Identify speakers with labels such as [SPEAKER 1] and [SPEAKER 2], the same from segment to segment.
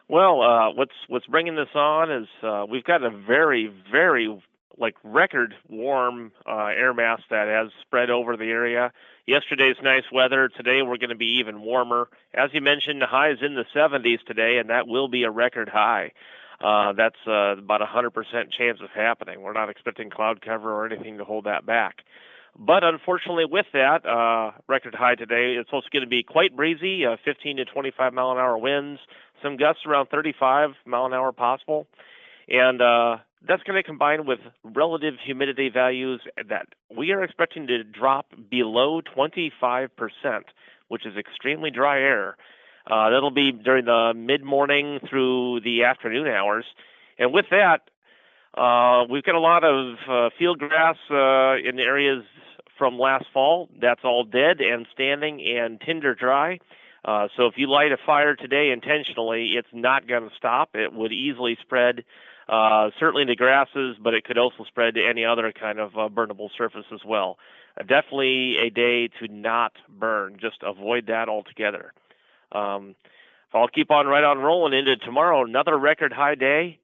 [SPEAKER 1] Well, what's bringing this on is we've got a very like record warm air mass that has spread over the area. Yesterday's nice weather. Today we're going to be even warmer. As you mentioned, the high is in the 70s today, and that will be a record high. That's about a 100% chance of happening. We're not expecting cloud cover or anything to hold that back. But unfortunately, with that record high today, it's also going to be quite breezy, 15 to 25 mile an hour winds, some gusts around 35 mile an hour possible, and that's going to combine with relative humidity values that we are expecting to drop below 25%, which is extremely dry air. That'll be during the mid morning through the afternoon hours. And with that, we've got a lot of field grass in areas from last fall. That's all dead and standing and tinder dry. So if you light a fire today intentionally, it's not going to stop. It would easily spread, certainly to grasses, but it could also spread to any other kind of burnable surface as well. Definitely a day to not burn. Just avoid that altogether. Um, I'll keep on right on rolling into tomorrow. Another record high day.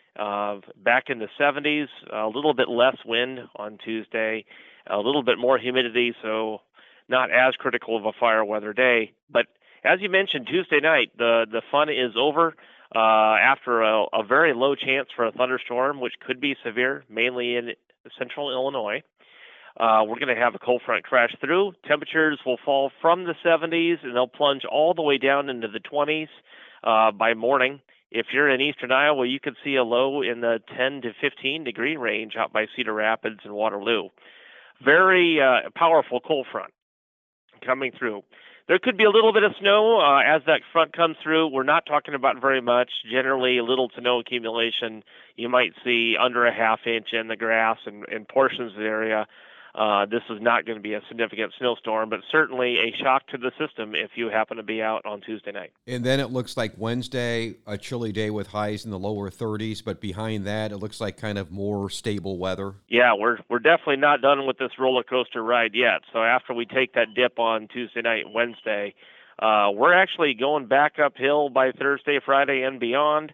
[SPEAKER 1] Back in the 70s, a little bit less wind on Tuesday, a little bit more humidity, so not as critical of a fire weather day. But as you mentioned, Tuesday night, the fun is over after a very low chance for a thunderstorm, which could be severe, mainly in central Illinois. We're going to have a cold front crash through. Temperatures will fall from the 70s and they'll plunge all the way down into the 20s by morning. If you're in eastern Iowa, you could see a low in the 10 to 15 degree range out by Cedar Rapids and Waterloo. Very powerful cold front coming through. There could be a little bit of snow as that front comes through. We're not talking about very much. Generally, little to no accumulation. You might see under a half inch in the grass and in portions of the area. This is not going to be a significant snowstorm, but certainly a shock to the system if you happen to be out on Tuesday night.
[SPEAKER 2] And then it looks like Wednesday, a chilly day with highs in the lower 30s, but behind that, it looks like kind of more stable weather.
[SPEAKER 1] Yeah, we're definitely not done with this roller coaster ride yet. So after we take that dip on Tuesday night and Wednesday, we're actually going back uphill by Thursday, Friday, and beyond.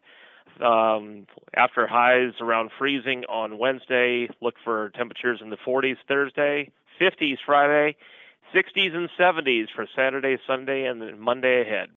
[SPEAKER 1] After highs around freezing on Wednesday, look for temperatures in the 40s Thursday, 50s Friday, 60s and 70s for Saturday, Sunday, and then Monday ahead.